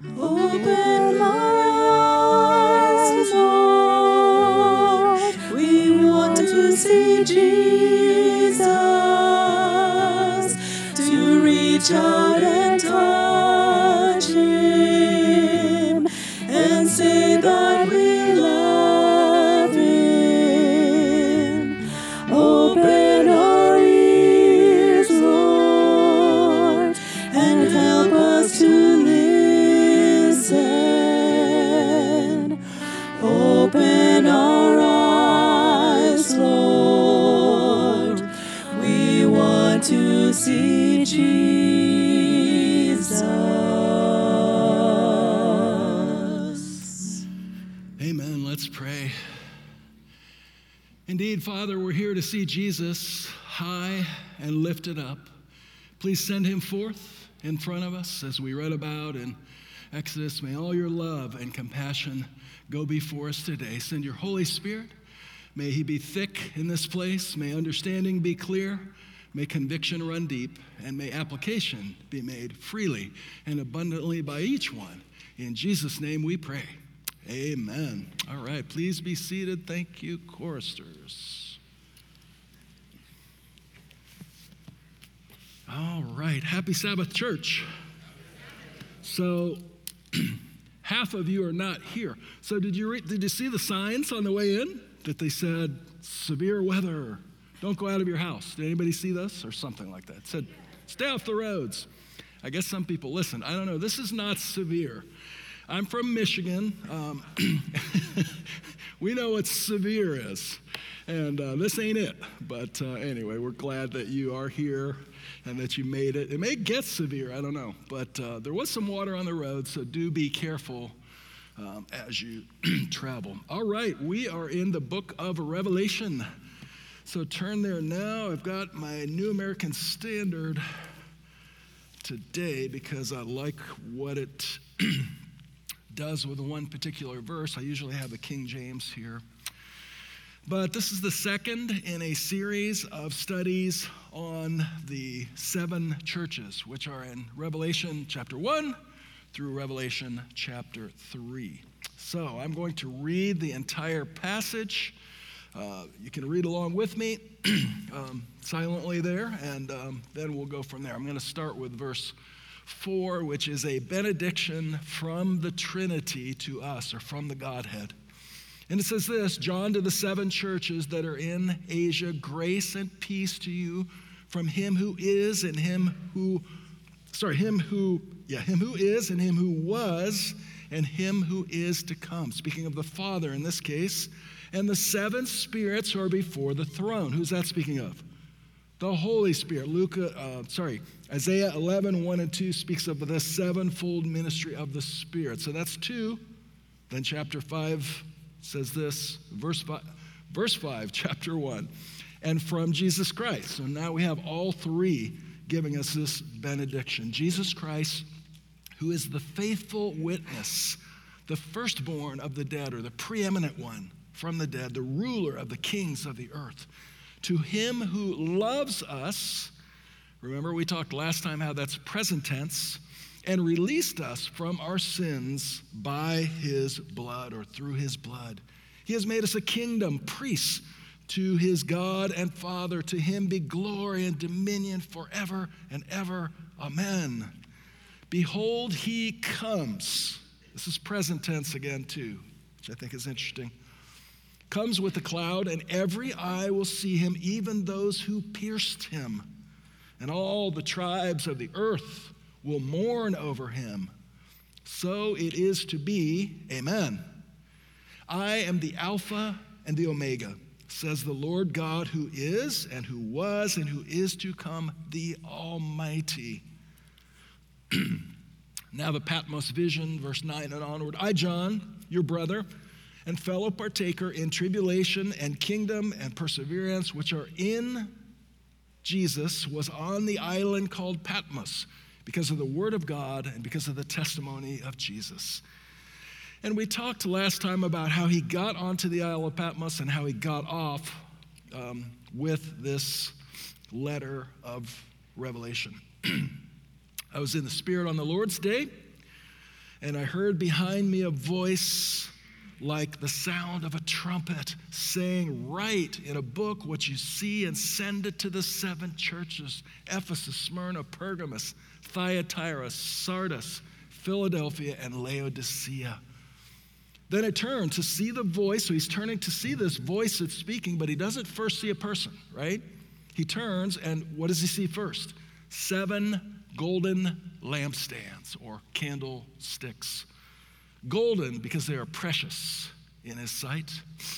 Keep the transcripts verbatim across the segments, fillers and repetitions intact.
Open my eyes, Lord. We want to see Jesus, to reach out and touch him and say that we love him. Open our ears, Lord, and help us to listen. Open our eyes, Lord. We want to see Jesus. Amen. Let's pray. Indeed, Father, we're here to see Jesus high and lifted up. Please send him forth in front of us as we read about in Exodus. May all your love and compassion go before us today. Send your Holy Spirit. May he be thick in this place. May understanding be clear. May conviction run deep. And may application be made freely and abundantly by each one. In Jesus' name we pray. Amen. All right, please be seated. Thank you, choristers. All right, happy Sabbath, church. So, half of you are not here. So did you re- did you see the signs on the way in that they said severe weather? Don't go out of your house. Did anybody see this or something like that? It said stay off the roads. I guess some people listen. I don't know. This is not severe. I'm from Michigan. Um, we know what severe is, and uh, this ain't it. But uh, anyway, we're glad that you are here and that you made it. It may get severe, I don't know, but uh, there was some water on the road, so do be careful um, as you travel. All right, we are in the book of Revelation. So turn there now. I've got my New American Standard today because I like what it does with one particular verse. I usually have the King James here. But this is the second in a series of studies on the seven churches, which are in Revelation chapter one through Revelation chapter three. So I'm going to read the entire passage. Uh, you can read along with me um, silently there, and um, then we'll go from there. I'm going to start with verse four, which is a benediction from the Trinity to us, or from the Godhead. And it says this: John, to the seven churches that are in Asia, grace and peace to you from him who is and him who, sorry, him who, yeah, him who is and him who was and him who is to come. Speaking of the Father in this case, and the seven spirits who are before the throne. Who's that speaking of? The Holy Spirit. Luke, uh, sorry, Isaiah eleven, one and two speaks of the sevenfold ministry of the Spirit. So that's two. Then chapter five says this, verse five, verse five, chapter one, and from Jesus Christ. So now we have all three giving us this benediction. Jesus Christ, who is the faithful witness, the firstborn of the dead, or the preeminent one from the dead, the ruler of the kings of the earth. To him who loves us, remember we talked last time how that's present tense, and released us from our sins by his blood, or through his blood. He has made us a kingdom, priests to his God and Father. To him be glory and dominion forever and ever. Amen. Behold, he comes. This is present tense again too, which I think is interesting. Comes with a cloud, and every eye will see him, even those who pierced him. And all the tribes of the earth will mourn over him. So it is to be. Amen. I am the Alpha and the Omega, says the Lord God, who is and who was and who is to come, the Almighty. Now the Patmos vision, verse nine and onward. I, John, your brother and fellow partaker in tribulation and kingdom and perseverance, which are in Jesus, was on the island called Patmos because of the word of God and because of the testimony of Jesus. And we talked last time about how he got onto the Isle of Patmos and how he got off um, with this letter of Revelation. I was in the Spirit on the Lord's day, And I heard behind me a voice like the sound of a trumpet saying, write in a book what you see and send it to the seven churches: Ephesus, Smyrna, Pergamos, Thyatira, Sardis, Philadelphia, and Laodicea. Then I turned to see the voice. So he's turning to see this voice that's speaking, but he doesn't first see a person, right? He turns, and what does he see first? Seven golden lampstands or candlesticks. Golden because they are precious in his sight.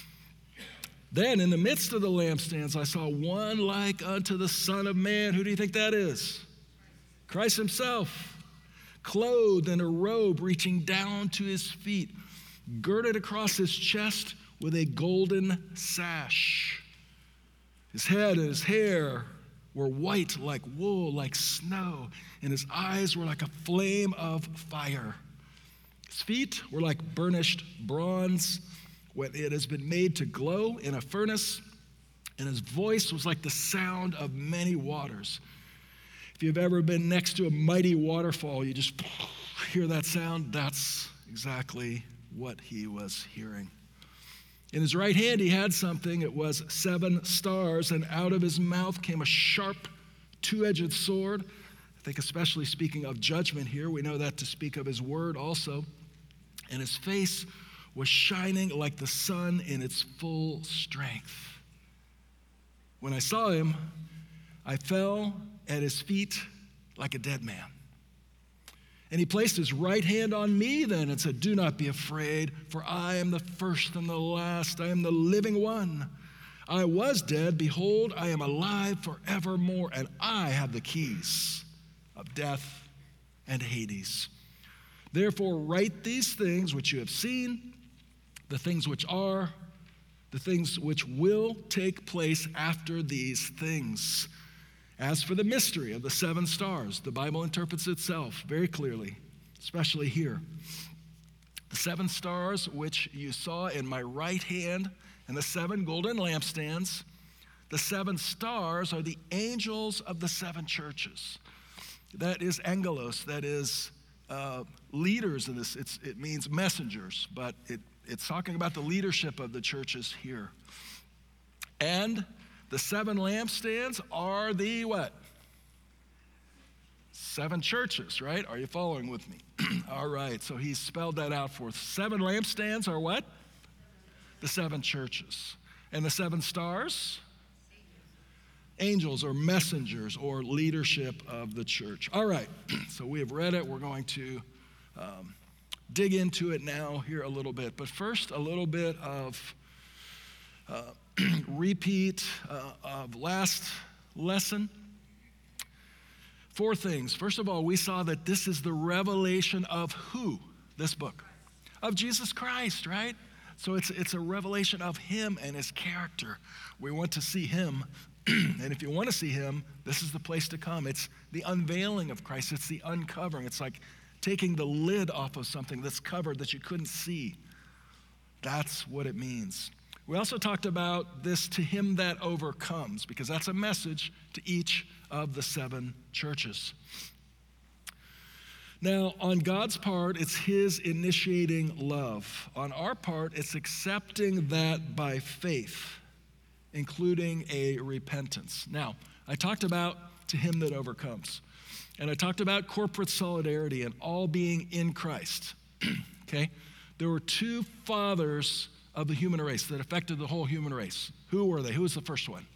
Then in the midst of the lampstands, I saw one like unto the Son of Man. Who do you think that is? Christ himself, clothed in a robe reaching down to his feet, girded across his chest with a golden sash. His head and his hair were white like wool, like snow, and his eyes were like a flame of fire. His feet were like burnished bronze when it has been made to glow in a furnace, and his voice was like the sound of many waters. If you've ever been next to a mighty waterfall, you just hear that sound. That's exactly what he was hearing. In his right hand he had something. It was seven stars, and out of his mouth came a sharp, two-edged sword. I think especially speaking of judgment here, we know that to speak of his word also. And his face was shining like the sun in its full strength. When I saw him, I fell at his feet like a dead man. And he placed his right hand on me then and said, do not be afraid, for I am the first and the last. I am the living one. I was dead. Behold, I am alive forevermore, and I have the keys of death and Hades. Therefore, write these things which you have seen, the things which are, the things which will take place after these things. As for the mystery of the seven stars, the Bible interprets itself very clearly, especially here. The seven stars which you saw in my right hand and the seven golden lampstands, the seven stars are the angels of the seven churches. That is angelos, that is uh, leaders in this. It's, it means messengers, but it, it's talking about the leadership of the churches here. And the seven lampstands are the what? Seven churches, right? Are you following with me? All right, so he spelled that out for us. Seven lampstands are what? The seven churches. And the seven stars? Angels or messengers or leadership of the church. All right, so we have read it. We're going to um, dig into it now here a little bit. But first, a little bit of uh, repeat uh, of last lesson. Four things. First of all, we saw that this is the revelation of who? This book. Of Jesus Christ, right? So it's, it's a revelation of him and his character. We want to see him. And if you want to see him, this is the place to come. It's the unveiling of Christ. It's the uncovering. It's like taking the lid off of something that's covered that you couldn't see. That's what it means. We also talked about this to him that overcomes, because that's a message to each of the seven churches. Now, on God's part, it's his initiating love. On our part, it's accepting that by faith, including a repentance. Now, I talked about to him that overcomes. And I talked about corporate solidarity and all being in Christ. Okay? There were two fathers of the human race that affected the whole human race. Who were they? Who was the first one?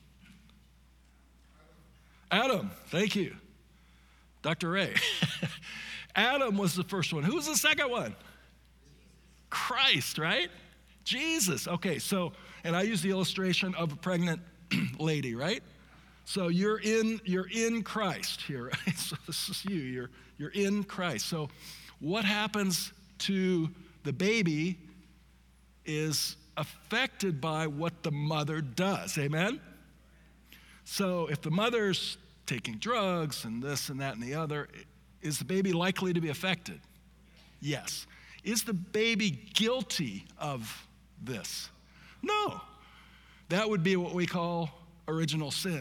Adam. Thank you. Doctor Ray. Adam was the first one. Who was the second one? Christ, right? Jesus. Okay, so, and I use the illustration of a pregnant lady, right? So you're in you're in Christ here, right? So this is you. You're you're in Christ. So what happens to the baby is affected by what the mother does. Amen? So if the mother's taking drugs and this and that and the other, is the baby likely to be affected? Yes. Is the baby guilty of this? No. That would be what we call original sin or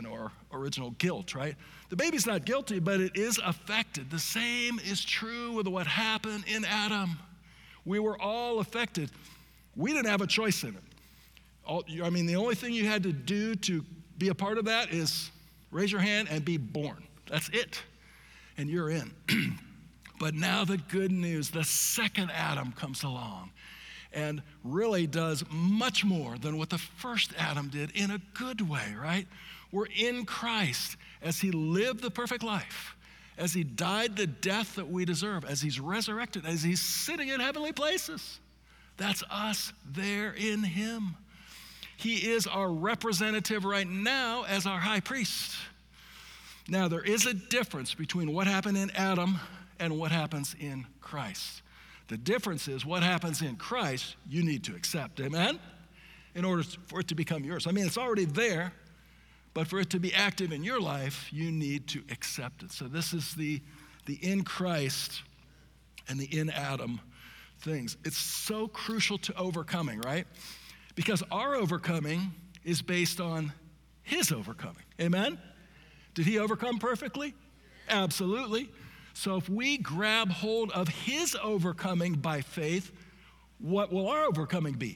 original guilt, right? The baby's not guilty, but it is affected. The same is true with what happened in Adam. We were all affected. We didn't have a choice in it. All, I mean, the only thing you had to do to be a part of that is raise your hand and be born. That's it. And you're in. But now the good news, the second Adam comes along and really does much more than what the first Adam did in a good way, right? We're in Christ as he lived the perfect life, as he died the death that we deserve, as he's resurrected, as he's sitting in heavenly places. That's us there in him. He is our representative right now as our high priest. Now, there is a difference between what happened in Adam and what happens in Christ. The difference is what happens in Christ, you need to accept, amen? In order for it to become yours. I mean, it's already there, but for it to be active in your life, you need to accept it. So this is the, the in Christ and the in Adam things. It's so crucial to overcoming, right? Because our overcoming is based on his overcoming, amen? Did he overcome perfectly? Absolutely. So if we grab hold of his overcoming by faith, what will our overcoming be?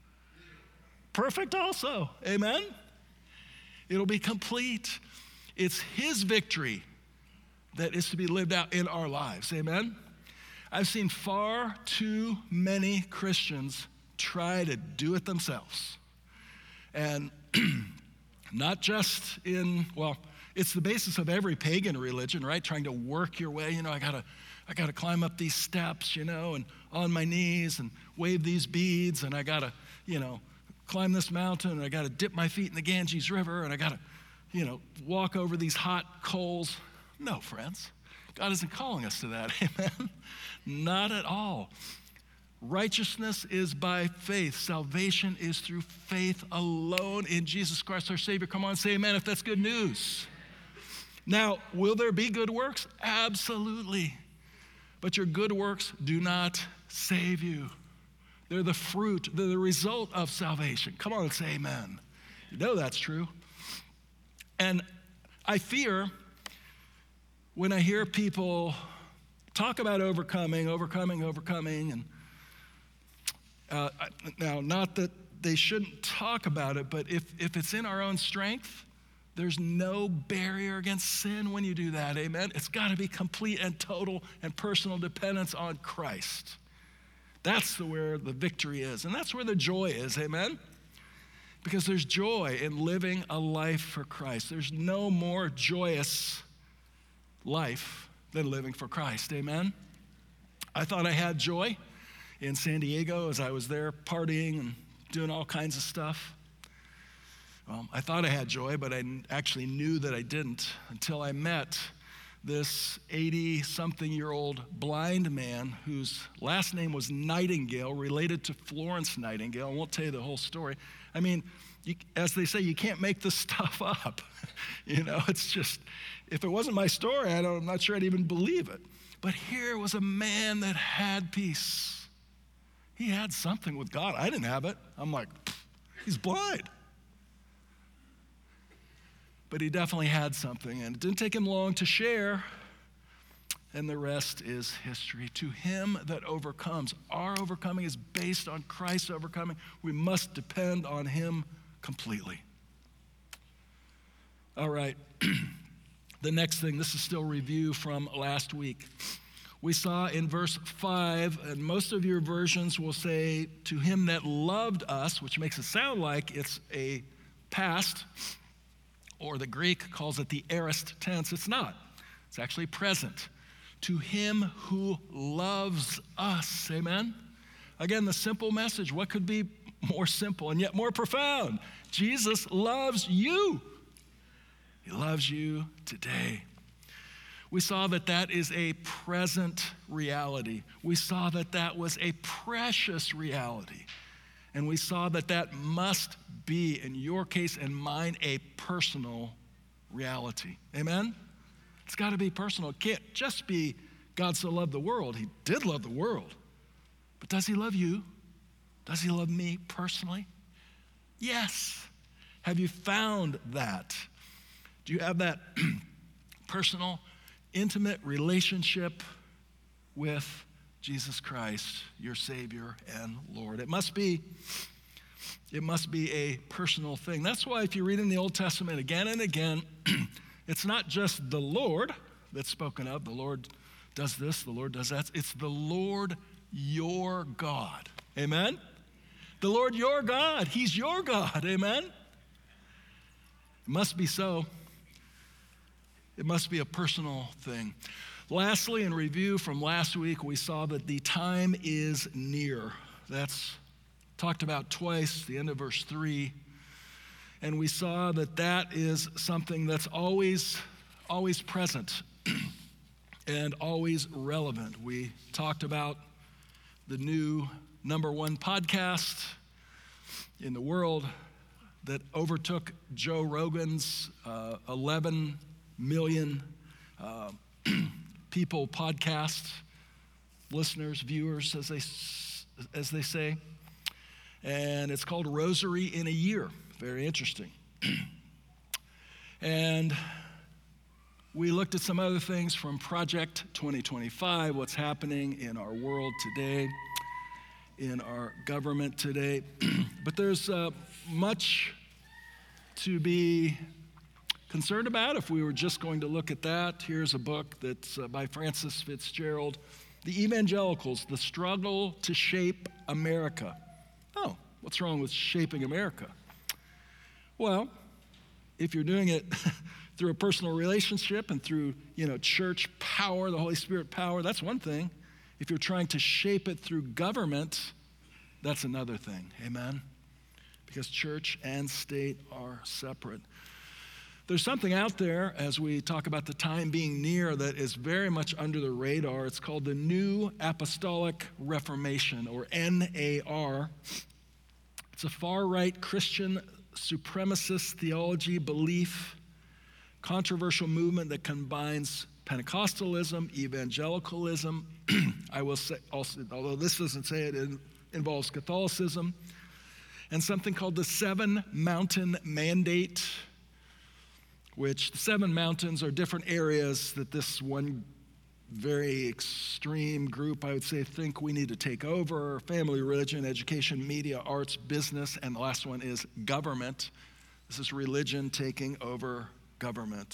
Perfect also, amen? It'll be complete. It's his victory that is to be lived out in our lives, amen? I've seen far too many Christians try to do it themselves. And not just in, well, it's the basis of every pagan religion, right? Trying to work your way, you know, I gotta, I gotta climb up these steps, you know, and on my knees and wave these beads, and I gotta, you know, climb this mountain, and I gotta dip my feet in the Ganges River, and I gotta, you know, walk over these hot coals. No, friends, God isn't calling us to that, amen? Not at all. Righteousness is by faith. Salvation is through faith alone in Jesus Christ our Savior. Come on, say amen if that's good news. Now, will there be good works? Absolutely. But your good works do not save you. They're the fruit, they're the result of salvation. Come on and say amen. You know that's true. And I fear when I hear people talk about overcoming, overcoming, overcoming, and uh, now, not that they shouldn't talk about it, but if, if it's in our own strength, there's no barrier against sin when you do that, amen? It's got to be complete and total and personal dependence on Christ. That's the, where the victory is, and that's where the joy is, amen? Because there's joy in living a life for Christ. There's no more joyous life than living for Christ, amen? I thought I had joy in San Diego as I was there partying and doing all kinds of stuff. Well, I thought I had joy, but I actually knew that I didn't until I met this eighty-something-year-old blind man whose last name was Nightingale, related to Florence Nightingale. I won't tell you the whole story. I mean, you, as they say, you can't make this stuff up. You know, it's just, if it wasn't my story, I don't, I'm not sure I'd even believe it. But here was a man that had peace. He had something with God. I didn't have it. I'm like, he's blind. But he definitely had something, and it didn't take him long to share, and the rest is history. To him that overcomes. Our overcoming is based on Christ's overcoming. We must depend on him completely. All right, the next thing, this is still review from last week. We saw in verse five, and most of your versions will say, to him that loved us, which makes it sound like it's a past, or the Greek calls it the aorist tense. It's not. It's actually present. To him who loves us, amen? Again, the simple message, what could be more simple and yet more profound? Jesus loves you. He loves you today. We saw that that is a present reality. We saw that that was a precious reality. And we saw that that must be, in your case and mine, a personal reality. Amen? It's got to be personal. It can't just be God so loved the world. He did love the world. But does he love you? Does he love me personally? Yes. Have you found that? Do you have that personal, intimate relationship with Jesus Christ, your Savior and Lord? It must be, it must be a personal thing. That's why if you read in the Old Testament again and again, it's not just the Lord that's spoken of. The Lord does this, the Lord does that. It's the Lord your God. Amen? The Lord your God. He's your God. Amen? It must be so. It must be a personal thing. Lastly, in review from last week, we saw that the time is near. That's talked about twice, the end of verse three. And we saw that that is something that's always, always present and always relevant. We talked about the new number one podcast in the world that overtook Joe Rogan's uh, eleven million uh, people podcast, listeners, viewers, as they, as they say. And it's called Rosary in a Year. Very interesting. And we looked at some other things from Project twenty twenty-five, what's happening in our world today, in our government today. But there's uh, much to be concerned about if we were just going to look at that. Here's a book that's uh, by Francis Fitzgerald, The Evangelicals, The Struggle to Shape America. Oh, what's wrong with shaping America? Well, if you're doing it through a personal relationship and through, you know, church power, the Holy Spirit power, that's one thing. If you're trying to shape it through government, that's another thing. Amen? Because church and state are separate. There's something out there, as we talk about the time being near, that is very much under the radar. It's called the New Apostolic Reformation, or N A R. It's a far-right Christian supremacist theology, belief, controversial movement that combines Pentecostalism, evangelicalism. I will say, also, although this doesn't say it, it involves Catholicism, and something called the Seven Mountain Mandate, which the seven mountains are different areas that this one very extreme group, I would say, think we need to take over: family, religion, education, media, arts, business, and the last one is government. This is religion taking over government.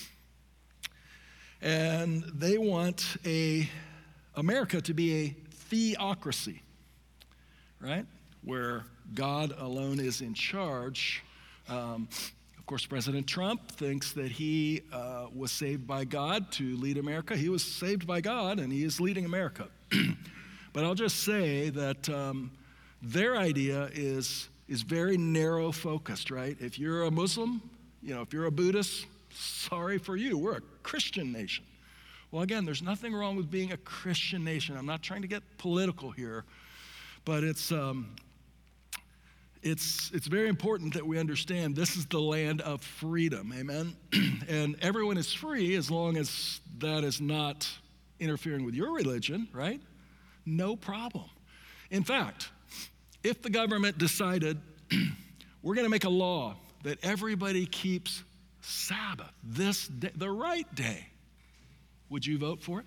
And they want a America to be a theocracy, right? Where God alone is in charge. Um, Of course, President Trump thinks that he uh, was saved by God to lead America. He was saved by God, and he is leading America. But I'll just say that um, their idea is, is very narrow focused, right? If you're a Muslim, you know, if you're a Buddhist, sorry for you. We're a Christian nation. Well, again, there's nothing wrong with being a Christian nation. I'm not trying to get political here, but it's... Um, It's, it's very important that we understand this is the land of freedom, amen? And everyone is free as long as that is not interfering with your religion, right? No problem. In fact, if the government decided we're going to make a law that everybody keeps Sabbath, this day, the right day, would you vote for it?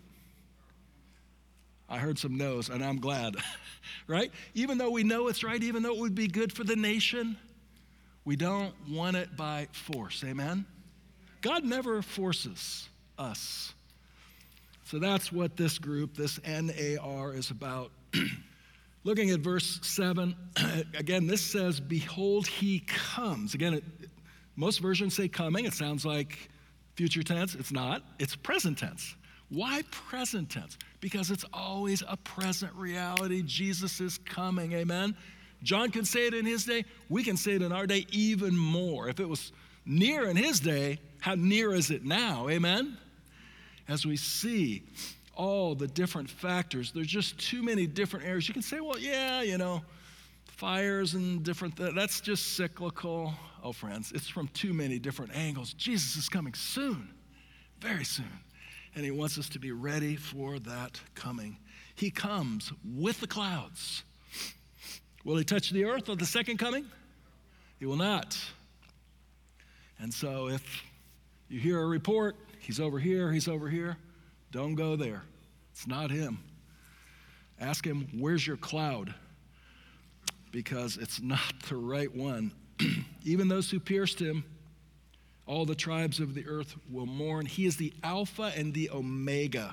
I heard some no's, and I'm glad, right? Even though we know it's right, even though it would be good for the nation, we don't want it by force, amen? God never forces us. So that's what this group, this N A R, is about. Looking at verse seven, again, this says, behold, he comes. Again, it, most versions say coming. It sounds like future tense. It's not. It's present tense. Why present tense? Because it's always a present reality. Jesus is coming, amen? John can say it in his day. We can say it in our day even more. If it was near in his day, how near is it now, amen? As we see all the different factors, there's just too many different areas. You can say, well, yeah, you know, fires and different, th- that's just cyclical. Oh, friends, it's from too many different angles. Jesus is coming soon, very soon. And he wants us to be ready for that coming. He comes with the clouds. Will he touch the earth at the second coming? He will not. And so if You hear a report, he's over here, he's over here. Don't go there. It's not him. Ask him, where's your cloud? Because it's not the right one. Even those who pierced him, all the tribes of the earth will mourn. He is the Alpha and the Omega,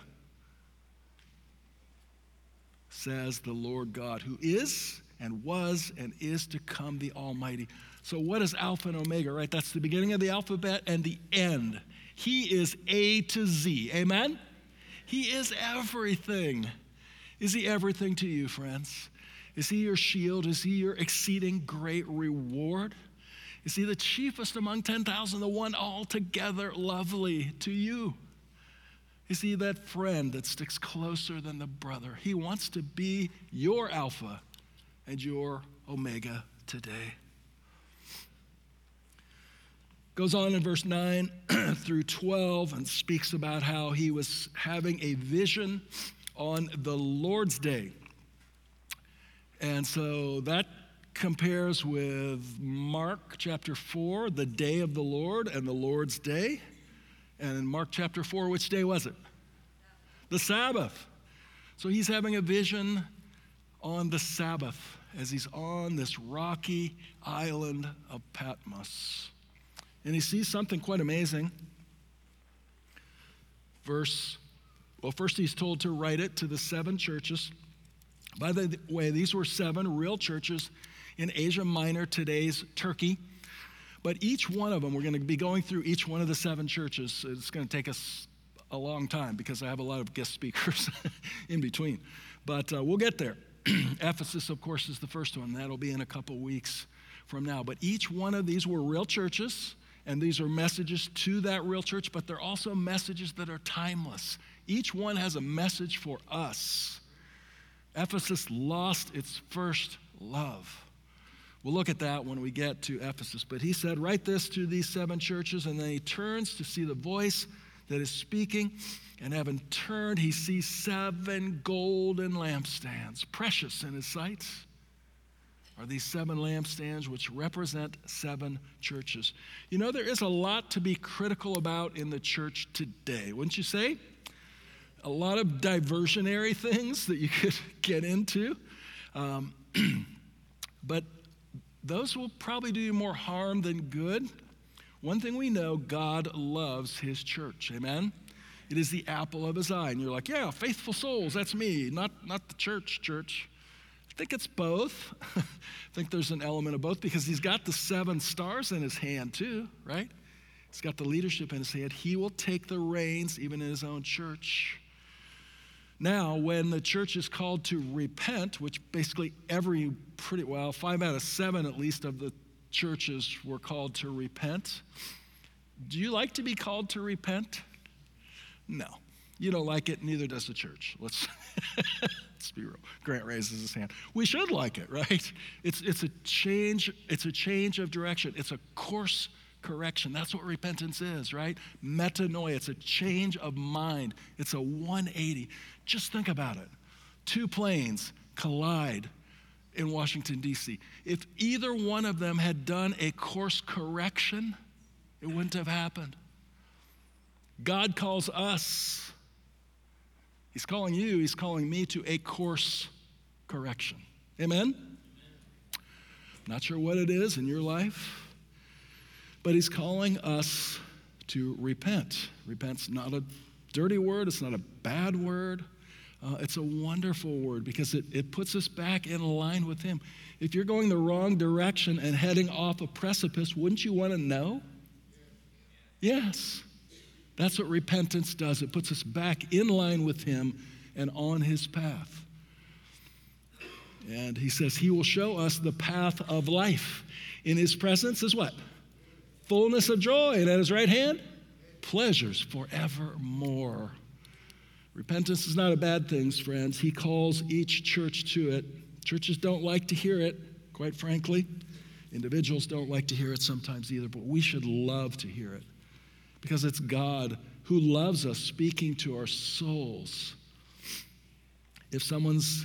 says the Lord God, who is and was and is to come, the Almighty. So what is Alpha and Omega, right? That's the beginning of the alphabet and the end. He is A to Z, amen? He is everything. Is he everything to you, friends? Is he your shield? Is he your exceeding great reward? Is he the chiefest among ten thousand, the one altogether lovely to you? Is he that friend that sticks closer than the brother? He wants to be your Alpha and your Omega today. Goes on in verse nine through twelve and speaks about how he was having a vision on the Lord's Day. And so that compares with Mark chapter four, the day of the Lord and the Lord's Day. And in Mark chapter four, which day was it? The Sabbath. So he's having a vision on the Sabbath as he's on this rocky island of Patmos. And he sees something quite amazing. Verse, well, first he's told to write it to the seven churches. By the way, these were seven real churches in Asia Minor, today's Turkey. But each one of them, we're going to be going through each one of the seven churches. It's going to take us a long time because I have a lot of guest speakers in between. But uh, we'll get there. Ephesus, of course, is the first one. That'll be in a couple weeks from now. But each one of these were real churches, and these are messages to that real church, but they're also messages that are timeless. Each one has a message for us. Ephesus lost its first love. We'll look at that when we get to Ephesus. But he said, write this to these seven churches, and then he turns to see the voice that is speaking. And having turned, he sees seven golden lampstands. Precious in his sight are these seven lampstands which represent seven churches. You know, there is a lot to be critical about in the church today, wouldn't you say? A lot of diversionary things that you could get into. Um, but those will probably do you more harm than good. One thing we know, God loves his church, amen? It is the apple of his eye. And you're like, yeah, faithful souls, that's me, not, not the church, church. I think it's both. I think there's an element of both because he's got the seven stars in his hand too, right? He's got the leadership in his hand. He will take the reins even in his own church. Now, when the church is called to repent, which basically every pretty well, five out of seven at least of the churches were called to repent. Do you like to be called to repent? No. You don't like it, neither does the church. Let's, let's be real. Grant raises his hand. We should like it, right? It's, it's a change, it's a change of direction. It's a course correction. That's what repentance is, right? Metanoia. It's a change of mind. It's a one eighty. Just think about it. Two planes collide in Washington, D C. If either one of them had done a course correction, it wouldn't have happened. God calls us, he's calling you, he's calling me to a course correction. Amen? Not sure what it is in your life, but he's calling us to repent. Repent's not a dirty word, it's not a bad word. Uh, it's a wonderful word because it, it puts us back in line with him. If you're going the wrong direction and heading off a precipice, wouldn't you want to know? Yes. That's what repentance does. It puts us back in line with him and on his path. And he says he will show us the path of life. In his presence is what? Fullness of joy. And at his right hand, pleasures forevermore. Repentance is not a bad thing, friends. He calls each church to it. Churches don't like to hear it, quite frankly. Individuals don't like to hear it sometimes either, but we should love to hear it because it's God who loves us speaking to our souls. If someone's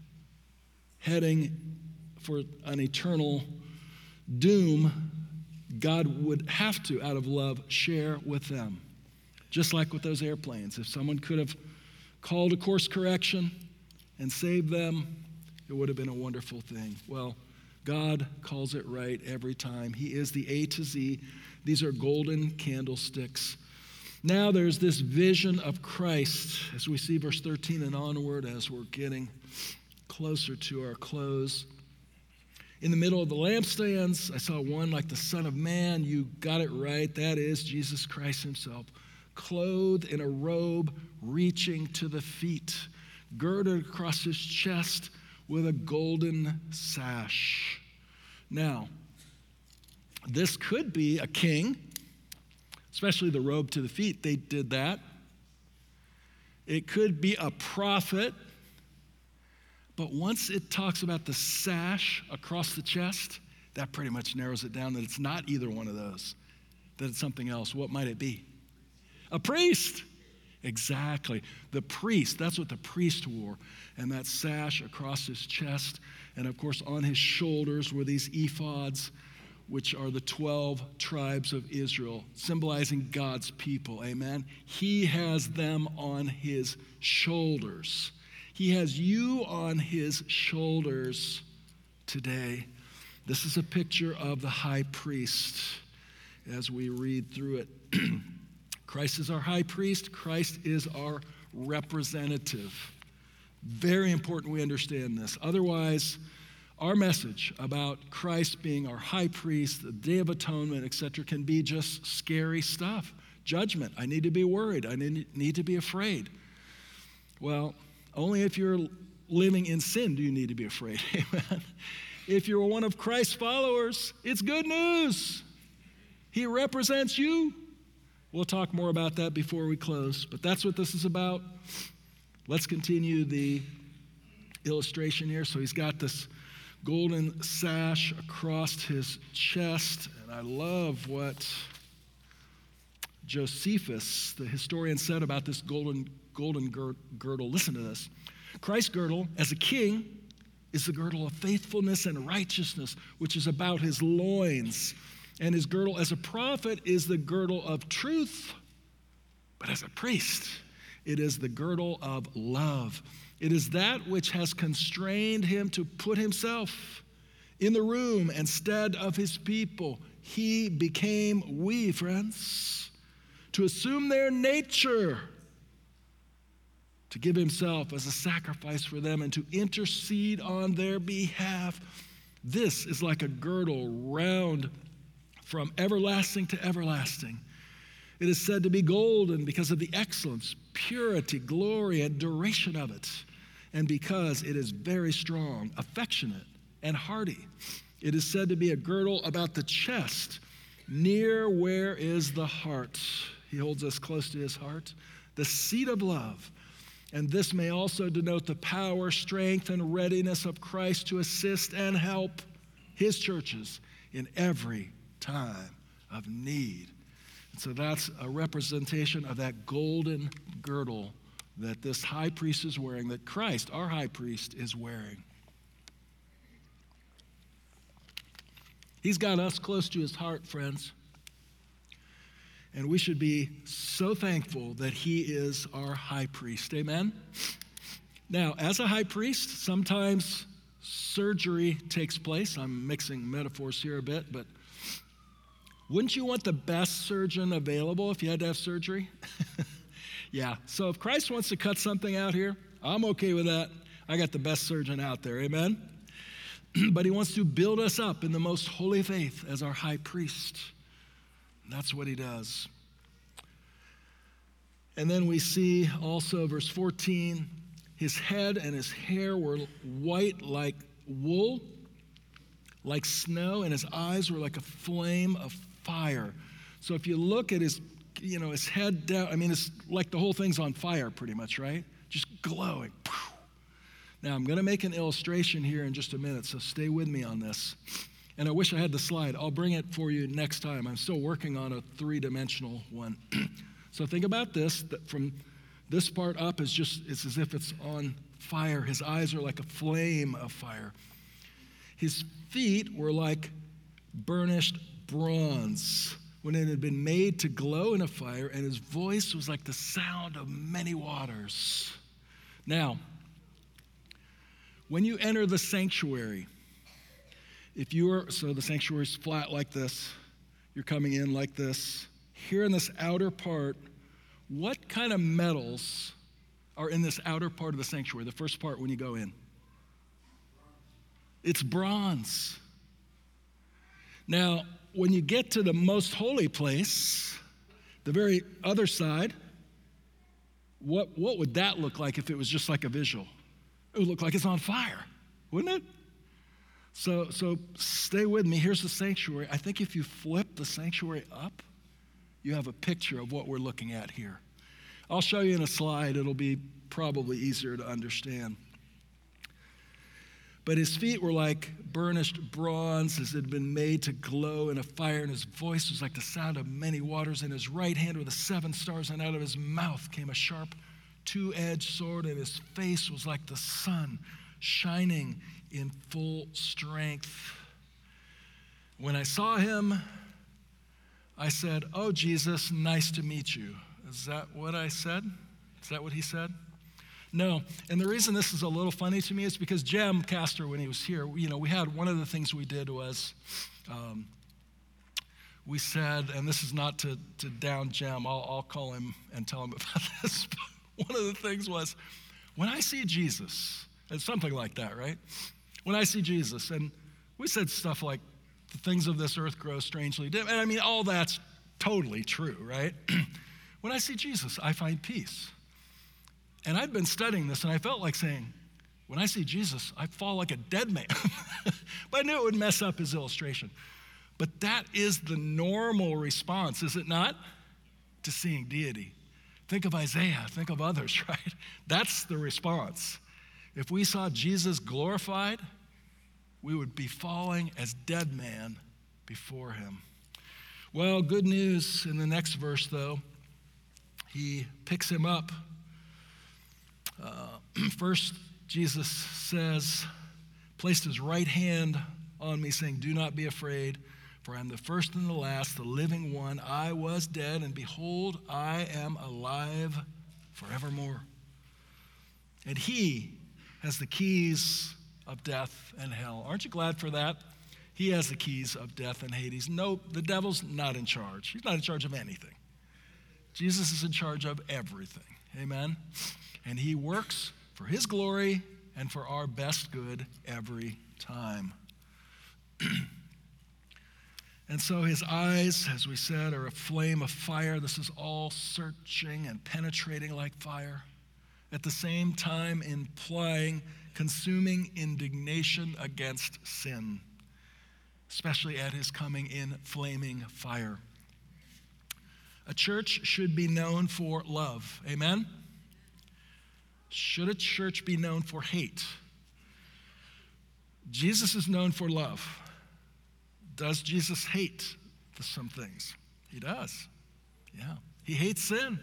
heading for an eternal doom, God would have to, out of love, share with them. Just like with those airplanes. If someone could have called a course correction and saved them, it would have been a wonderful thing. Well, God calls it right every time. He is the A to Z. These are golden candlesticks. Now there's this vision of Christ as we see verse thirteen and onward as we're getting closer to our close. In the middle of the lampstands, I saw one like the Son of Man. You got it right. That is Jesus Christ himself, clothed in a robe reaching to the feet, girded across his chest with a golden sash. Now, this could be a king, especially the robe to the feet. They did that. It could be a prophet. But once it talks about the sash across the chest, that pretty much narrows it down that it's not either one of those, that it's something else. What might it be? A priest. Exactly. The priest, that's what the priest wore. And that sash across his chest. And of course, on his shoulders were these ephods, which are the twelve tribes of Israel, symbolizing God's people. Amen. He has them on his shoulders. He has you on his shoulders today. This is a picture of the high priest as we read through it. Christ is our high priest. Christ is our representative. Very important we understand this. Otherwise, our message about Christ being our high priest, the Day of Atonement, et cetera, can be just scary stuff. Judgment. I need to be worried. I need, need to be afraid. Well, only if you're living in sin do you need to be afraid. Amen. If you're one of Christ's followers, it's good news. He represents you. We'll talk more about that before we close, but that's what this is about. Let's continue the illustration here. So he's got this golden sash across his chest, and I love what Josephus, the historian, said about this golden golden girdle. Listen to this. Christ's girdle as a king is the girdle of faithfulness and righteousness, which is about his loins. And his girdle as a prophet is the girdle of truth. But as a priest, it is the girdle of love. It is that which has constrained him to put himself in the room instead of his people. He became we, friends, to assume their nature, to give himself as a sacrifice for them and to intercede on their behalf. This is like a girdle round from everlasting to everlasting. It is said to be golden because of the excellence, purity, glory, and duration of it, and because it is very strong, affectionate, and hardy. It is said to be a girdle about the chest, near where is the heart. He holds us close to his heart, the seat of love. And this may also denote the power, strength, and readiness of Christ to assist and help his churches in every time of need. And so that's a representation of that golden girdle that this high priest is wearing, that Christ, our high priest, is wearing. He's got us close to his heart, friends. And we should be so thankful that he is our high priest. Amen? Now, as a high priest, sometimes surgery takes place. I'm mixing metaphors here a bit, but wouldn't you want the best surgeon available if you had to have surgery? Yeah, so if Christ wants to cut something out here, I'm okay with that. I got the best surgeon out there, amen? But he wants to build us up in the most holy faith as our high priest. That's what he does. And then we see also, verse fourteen, his head and his hair were white like wool, like snow, and his eyes were like a flame of fire. So if you look at his, you know, his head down, I mean, it's like the whole thing's on fire pretty much, right? Just glowing. Now, I'm going to make an illustration here in just a minute, so stay with me on this. And I wish I had the slide. I'll bring it for you next time. I'm still working on a three-dimensional one. So think about this, that from this part up is just, it's as if it's on fire. His eyes are like a flame of fire. His feet were like burnished bronze when it had been made to glow in a fire, and his voice was like the sound of many waters. Now, when you enter the sanctuary, if you are, so the sanctuary is flat like this, you're coming in like this. Here in this outer part, what kind of metals are in this outer part of the sanctuary, the first part when you go in? It's bronze. Now, when you get to the most holy place, the very other side, what, what would that look like if it was just like a visual? It would look like it's on fire, wouldn't it? So, so stay with me. Here's the sanctuary. I think if you flip the sanctuary up, you have a picture of what we're looking at here. I'll show you in a slide. It'll be probably easier to understand. But his feet were like burnished bronze as it had been made to glow in a fire, and his voice was like the sound of many waters. In his right hand were the seven stars, and out of his mouth came a sharp two-edged sword, and his face was like the sun shining in full strength. When I saw him, I said, "Oh, Jesus, nice to meet you." Is that what I said? Is that what he said? No, and the reason this is a little funny to me is because Jem Castor, when he was here, you know, we had one of the things we did was um, we said, and this is not to, to down Jem, I'll, I'll call him and tell him about this, but one of the things was, when I see Jesus, and something like that, right? When I see Jesus, and we said stuff like, the things of this earth grow strangely dim, and I mean, all that's totally true, right? When I see Jesus, I find peace. And I'd been studying this, and I felt like saying, when I see Jesus, I fall like a dead man. But I knew it would mess up his illustration. But that is the normal response, is it not? To seeing deity. Think of Isaiah, think of others, right? That's the response. If we saw Jesus glorified, we would be falling as dead man before him. Well, good news in the next verse, though. He picks him up. Uh, first, Jesus says, placed his right hand on me, saying, "Do not be afraid, for I am the first and the last, the living one. I was dead, and behold, I am alive forevermore. And he has the keys of death and hell." Aren't you glad for that? He has the keys of death and Hades. No, the devil's not in charge. He's not in charge of anything. Jesus is in charge of everything. Amen? And he works for his glory and for our best good every time. And so his eyes, as we said, are a flame of fire. This is all searching and penetrating like fire. At the same time implying consuming indignation against sin, especially at his coming in flaming fire. A church should be known for love. Amen? Should a church be known for hate? Jesus is known for love. Does Jesus hate some things? He does. Yeah. He hates sin.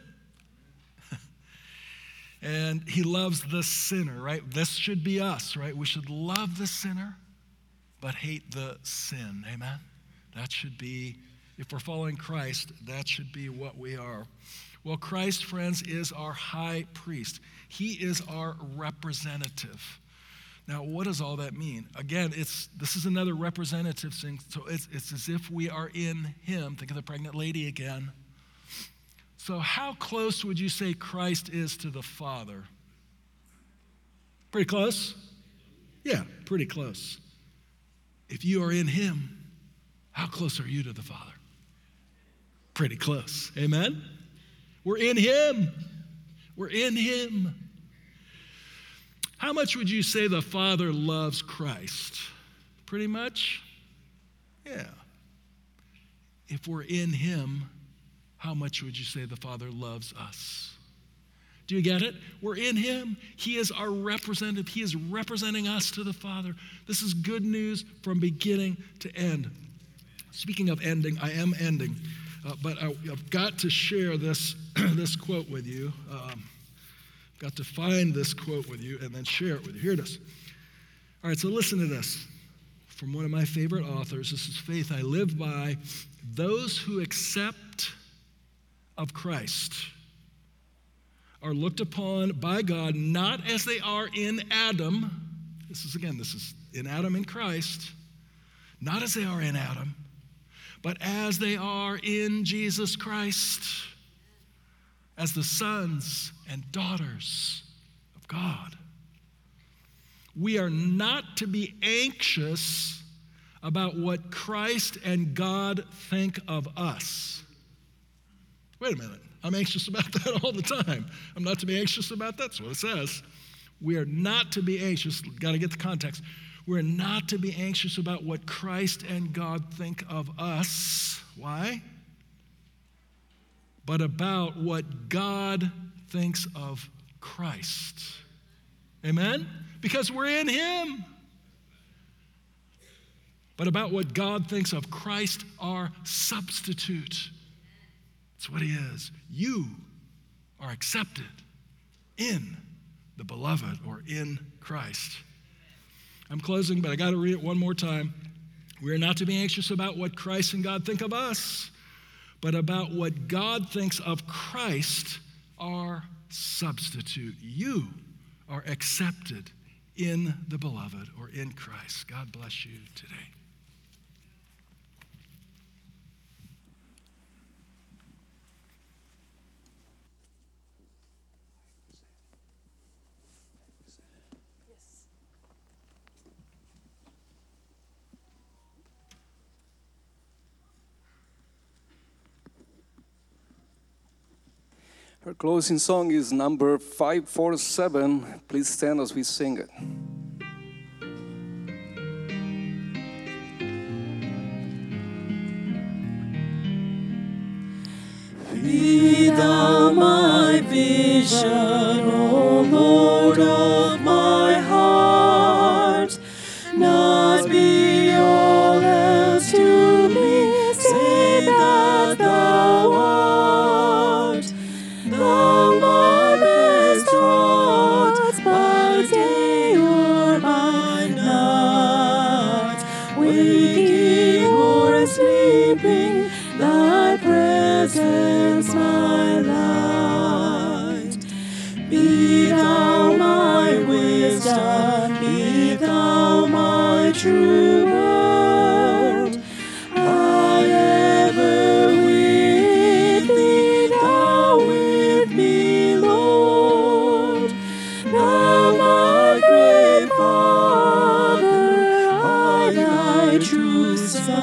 And he loves the sinner, right? This should be us, right? We should love the sinner, but hate the sin. Amen? That should be, if we're following Christ, that should be what we are. Well, Christ, friends, is our high priest. He is our representative. Now, what does all that mean? Again, it's this is another representative thing. So it's, it's as if we are in him. Think of the pregnant lady again. So how close would you say Christ is to the Father? Pretty close? Yeah, pretty close. If you are in him, how close are you to the Father? Pretty close. Amen? We're in him. We're in him. How much would you say the Father loves Christ? Pretty much? Yeah. If we're in him, how much would you say the Father loves us? Do you get it? We're in him. He is our representative. He is representing us to the Father. This is good news from beginning to end. Speaking of ending, I am ending. Uh, but I, I've got to share this, this quote with you. Um, got to find this quote with you and then share it with you. Here it is. All right, so listen to this. from one of my favorite authors. This is Faith I Live By. Those who accept of Christ are looked upon by God not as they are in Adam. This is, again, this is in Adam and Christ. Not as they are in Adam, but as they are in Jesus Christ, as the sons and daughters of God. We are not to be anxious about what Christ and God think of us. Wait a minute. I'm anxious about that all the time. I'm not to be anxious about that. That's what it says. We are not to be anxious. Got to get the context. We're not to be anxious about what Christ and God think of us. Why? But about what God thinks of Christ. Amen? Because we're in Him. But about what God thinks of Christ, our substitute. That's what He is. You are accepted in the beloved, or in Christ. I'm closing, but I got to read it one more time. We are not to be anxious about what Christ and God think of us, but about what God thinks of Christ, our substitute. You are accepted in the beloved, or in Christ. God bless you today. Our closing song is number five forty-seven. Please stand as we sing it. Be thou my vision, O Lord of my heart, not be all else to me, save that thou art. Thou my best thoughts by day or by night, waking or sleeping, thy presence my light. Be thou my wisdom, be thou my true word. I ever with thee, thou with me, Lord. Thou my great Father, I thy true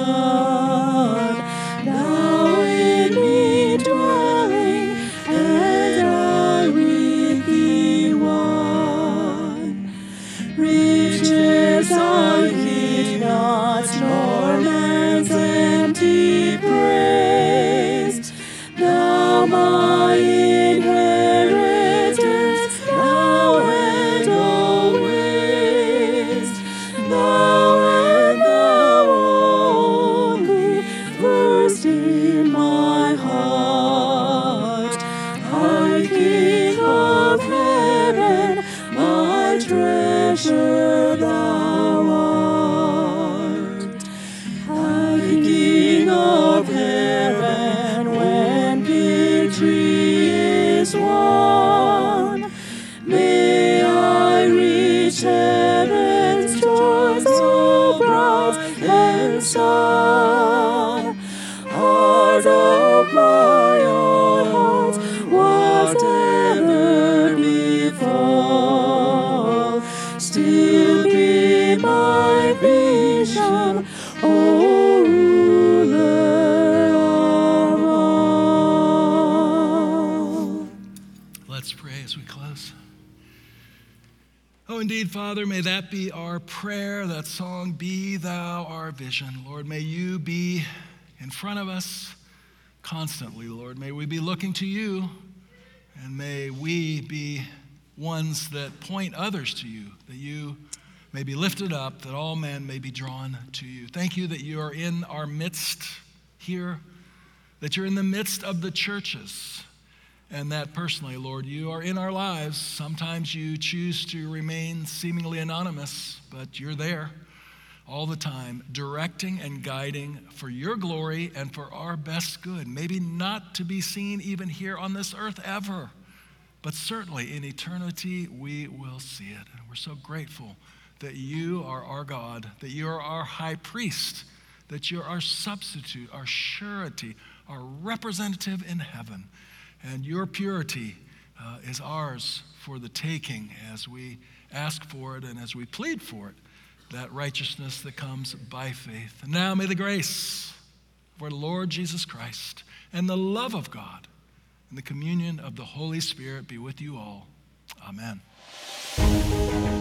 Son. Thou in me dwelling, and I with thee one. Riches I heed not, nor man's empty praise. Thou my inheritance, now and always. Thou and thou only, first in my heart. High King of heaven, my treasure thou art. High King of heaven, when victory is won, may I reach heaven's joys so bright and sun. Heart of my heart, whatever befall, still be my vision, O ruler of all. Let's pray as we close. Oh, indeed, Father, may that be our prayer, that song, Be Thou Our Vision. Lord, may you be in front of us constantly, Lord. May we be looking to you, and may we be ones that point others to you, that you may be lifted up, that all men may be drawn to you. Thank you that you are in our midst here, that you're in the midst of the churches, and that personally, Lord, you are in our lives. Sometimes you choose to remain seemingly anonymous, but you're there. all the time, directing and guiding for your glory and for our best good. Maybe not to be seen even here on this earth ever, but certainly in eternity we will see it. And we're so grateful that you are our God, that you are our high priest, that you're our substitute, our surety, our representative in heaven. And your purity uh, is ours for the taking as we ask for it and as we plead for it, that righteousness that comes by faith. And now may the grace of our Lord Jesus Christ and the love of God and the communion of the Holy Spirit be with you all. Amen.